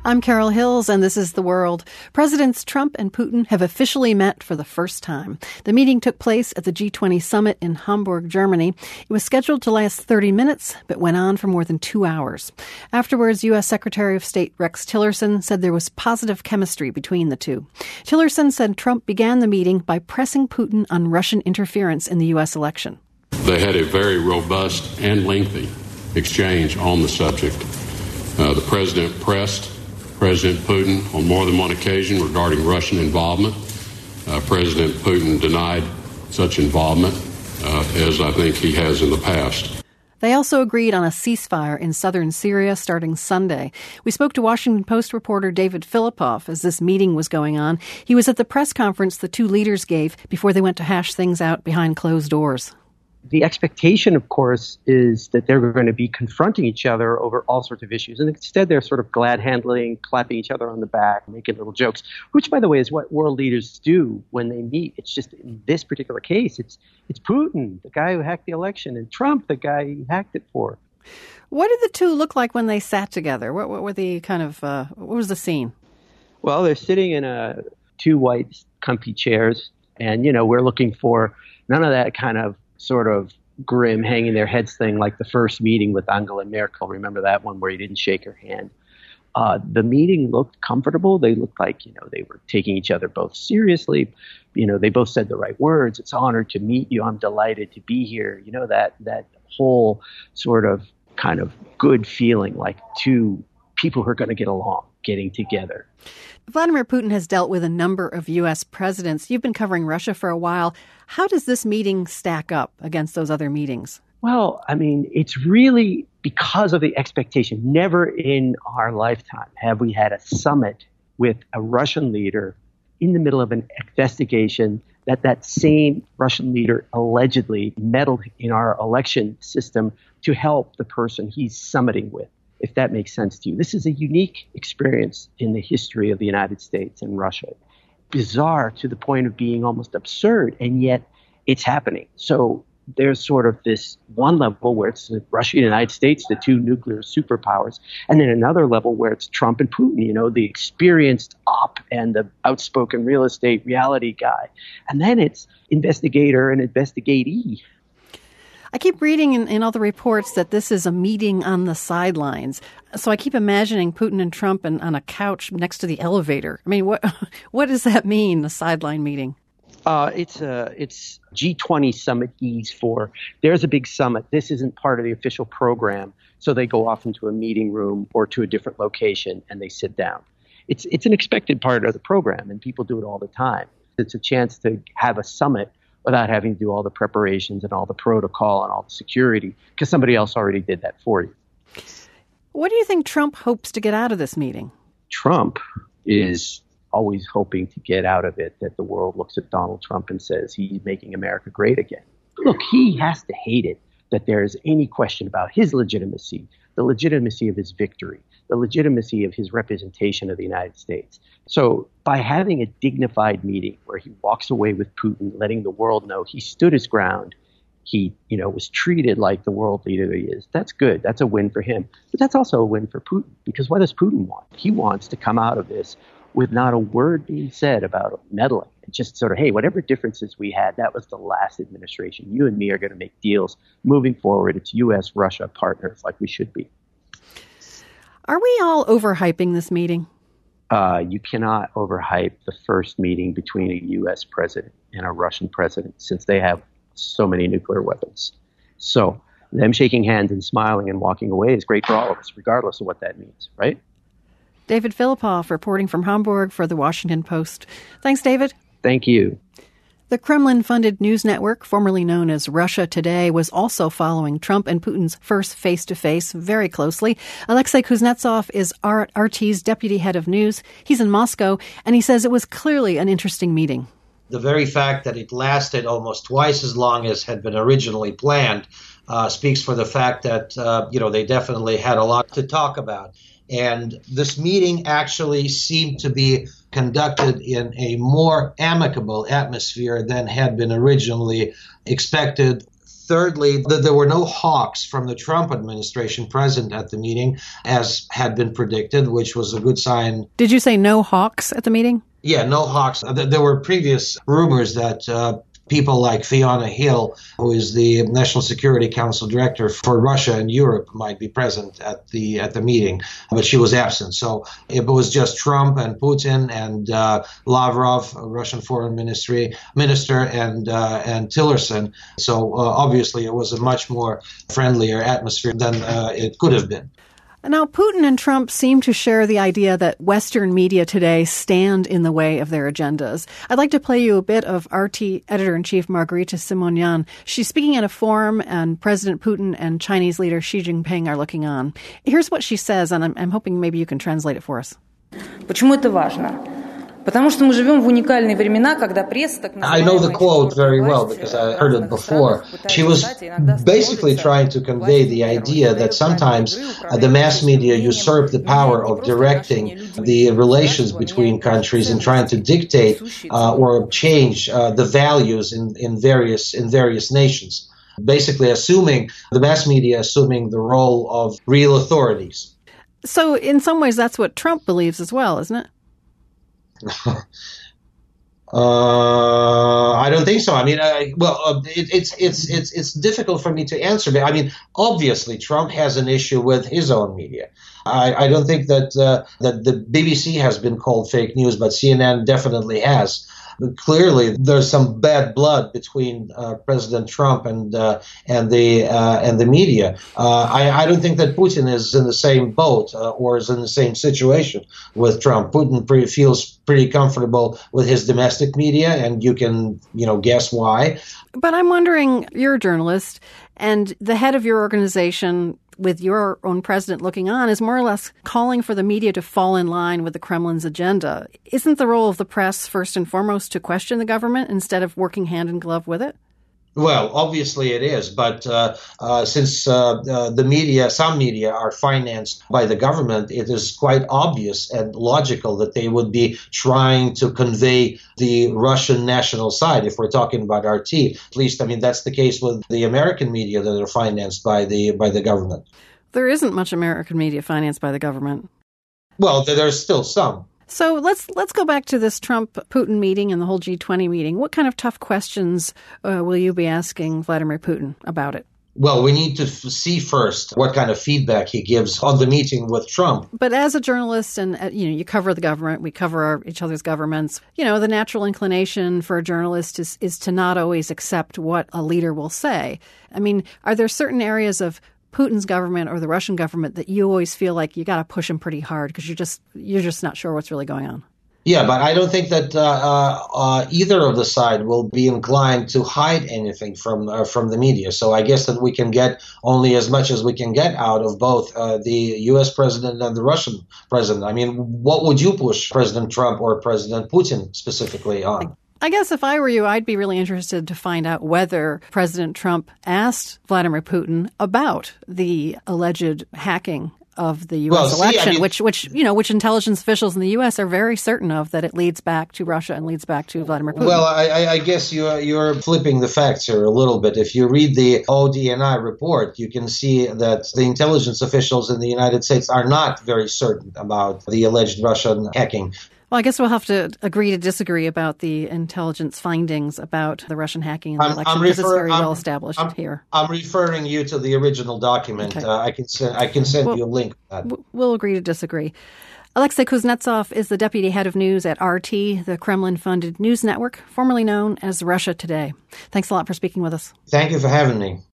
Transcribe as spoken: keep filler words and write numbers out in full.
I'm Carol Hills, and this is The World. Presidents Trump and Putin have officially met for the first time. The meeting took place at the G twenty summit in Hamburg, Germany. It was scheduled to last thirty minutes, but went on for more than two hours. Afterwards, U S Secretary of State Rex Tillerson said there was positive chemistry between the two. Tillerson said Trump began the meeting by pressing Putin on Russian interference in the U S election. They had a very robust and lengthy exchange on the subject. Uh, the president pressed President Putin on more than one occasion regarding Russian involvement. Uh, President Putin denied such involvement, uh, as I think he has in the past. They also agreed on a ceasefire in southern Syria starting Sunday. We spoke to Washington Post reporter David Philippoff as this meeting was going on. He was at the press conference the two leaders gave before they went to hash things out behind closed doors. The expectation, of course, is that they're going to be confronting each other over all sorts of issues. And instead, they're sort of glad-handling, clapping each other on the back, making little jokes, which, by the way, is what world leaders do when they meet. It's just in this particular case, it's it's Putin, the guy who hacked the election, and Trump, the guy who hacked it for. What did the two look like when they sat together? What, what were the kind of, uh, what was the scene? Well, they're sitting in a, two white, comfy chairs, and, you know, we're looking for none of that kind of sort of grim, hanging their heads thing like the first meeting with Angela Merkel. Remember that one where he didn't shake her hand? Uh, the meeting looked comfortable. They looked like, you know, they were taking each other both seriously. You know, they both said the right words. It's an honor to meet you. I'm delighted to be here. You know, that that whole sort of kind of good feeling like two people who are going to get along, getting together. Vladimir Putin has dealt with a number of U S presidents. You've been covering Russia for a while. How does this meeting stack up against those other meetings? Well, I mean, it's really because of the expectation. Never in our lifetime have we had a summit with a Russian leader in the middle of an investigation that that same Russian leader allegedly meddled in our election system to help the person he's summiting with, if that makes sense to you. This is a unique experience in the history of the United States and Russia. Bizarre to the point of being almost absurd, and yet it's happening. So there's sort of this one level where it's Russia and the United States, the two nuclear superpowers, and then another level where it's Trump and Putin, you know, the experienced op and the outspoken real estate reality guy. And then it's investigator and investigatee. I keep reading in, in all the reports that this is a meeting on the sidelines. So I keep imagining Putin and Trump and, on a couch next to the elevator. I mean, what what does that mean, a sideline meeting? Uh, it's a it's G twenty summit ease for there's a big summit. This isn't part of the official program, so they go off into a meeting room or to a different location and they sit down. It's it's an expected part of the program, and people do it all the time. It's a chance to have a summit without having to do all the preparations and all the protocol and all the security, because somebody else already did that for you. What do you think Trump hopes to get out of this meeting? Trump is always hoping to get out of it that the world looks at Donald Trump and says he's making America great again. Look, he has to hate it that there is any question about his legitimacy, the legitimacy of his victory, the legitimacy of his representation of the United States. So by having a dignified meeting where he walks away with Putin, letting the world know he stood his ground, he, you know, was treated like the world leader he is, that's good. That's a win for him. But that's also a win for Putin, because what does Putin want? He wants to come out of this with not a word being said about meddling. And just sort of, hey, whatever differences we had, that was the last administration. You and me are going to make deals moving forward. It's U S Russia partners like we should be. Are we all overhyping this meeting? Uh, you cannot overhype the first meeting between a U S president and a Russian president, since they have so many nuclear weapons. So them shaking hands and smiling and walking away is great for all of us, regardless of what that means, right? David Philippoff reporting from Hamburg for The Washington Post. Thanks, David. Thank you. The Kremlin-funded news network, formerly known as Russia Today, was also following Trump and Putin's first face-to-face very closely. Alexei Kuznetsov is R T's deputy head of news. He's in Moscow, and he says it was clearly an interesting meeting. The very fact that it lasted almost twice as long as had been originally planned uh, speaks for the fact that, uh, you know, they definitely had a lot to talk about. And this meeting actually seemed to be conducted in a more amicable atmosphere than had been originally expected. Thirdly, that there were no hawks from the Trump administration present at the meeting, as had been predicted, which was a good sign. Did you say no hawks at the meeting? Yeah, no hawks. There were previous rumors that uh, people like Fiona Hill, who is the National Security Council director for Russia and Europe, might be present at the at the meeting, but she was absent. So it was just Trump and Putin and uh, Lavrov, Russian foreign ministry minister, and uh, and Tillerson. So uh, obviously it was a much more friendlier atmosphere than uh, it could have been. Now, Putin and Trump seem to share the idea that Western media today stand in the way of their agendas. I'd like to play you a bit of R T editor-in-chief Margarita Simonyan. She's speaking at a forum, and President Putin and Chinese leader Xi Jinping are looking on. Here's what she says, and I'm, I'm hoping maybe you can translate it for us. Почему это важно? Потому что мы живем в уникальные времена, когда пресса так I know the quote very well because I heard it before. She was basically trying to convey the idea that sometimes uh, the mass media usurp the power of directing the relations between countries and trying to dictate uh, or change uh, the values in, in various in various nations. Basically assuming, the mass media assuming the role of real authorities. So in some ways that's what Trump believes as well, isn't it? Uh, I don't think so. I mean, I, well, uh, it, it's it's it's it's difficult for me to answer. But I mean, obviously, Trump has an issue with his own media. I, I don't think that uh, that the B B C has been called fake news, but C N N definitely has. But clearly, there's some bad blood between uh, President Trump and uh, and the uh, and the media. Uh, I, I don't think that Putin is in the same boat uh, or is in the same situation with Trump. Putin pretty, feels pretty comfortable with his domestic media, and you can you know guess why. But I'm wondering, you're a journalist, and the head of your organization, with your own president looking on, is more or less calling for the media to fall in line with the Kremlin's agenda. Isn't the role of the press, first and foremost, to question the government instead of working hand in glove with it? Well, obviously it is, but uh, uh, since uh, uh, the media, some media are financed by the government, it is quite obvious and logical that they would be trying to convey the Russian national side, if we're talking about R T. At least, I mean, that's the case with the American media that are financed by the by the government. There isn't much American media financed by the government. Well, there's still some. So let's let's go back to this Trump-Putin meeting and the whole G twenty meeting. What kind of tough questions uh, will you be asking Vladimir Putin about it? Well, we need to f- see first what kind of feedback he gives on the meeting with Trump. But as a journalist, and uh, you know, you cover the government, we cover our, each other's governments. You know, the natural inclination for a journalist is is to not always accept what a leader will say. I mean, are there certain areas of Putin's government or the Russian government that you always feel like you got to push him pretty hard because you're just you're just not sure what's really going on? Yeah, but I don't think that uh, uh, uh, either of the side will be inclined to hide anything from uh, from the media. So I guess that we can get only as much as we can get out of both uh, the U S president and the Russian president. I mean, what would you push President Trump or President Putin specifically on? I guess if I were you, I'd be really interested to find out whether President Trump asked Vladimir Putin about the alleged hacking of the U S well, see, election, I mean, which, which, you know, which intelligence officials in the U S are very certain of, that it leads back to Russia and leads back to Vladimir Putin. Well, I, I guess you're, you're flipping the facts here a little bit. If you read the O D N I report, you can see that the intelligence officials in the United States are not very certain about the alleged Russian hacking. Well, I guess we'll have to agree to disagree about the intelligence findings about the Russian hacking in the I'm, election, I'm because refer- it's very I'm, well established I'm, here. I'm referring you to the original document. Okay. Uh, I can send I can send well, you a link to that. We'll agree to disagree. Alexei Kuznetsov is the deputy head of news at R T, the Kremlin-funded news network, formerly known as Russia Today. Thanks a lot for speaking with us. Thank you for having me.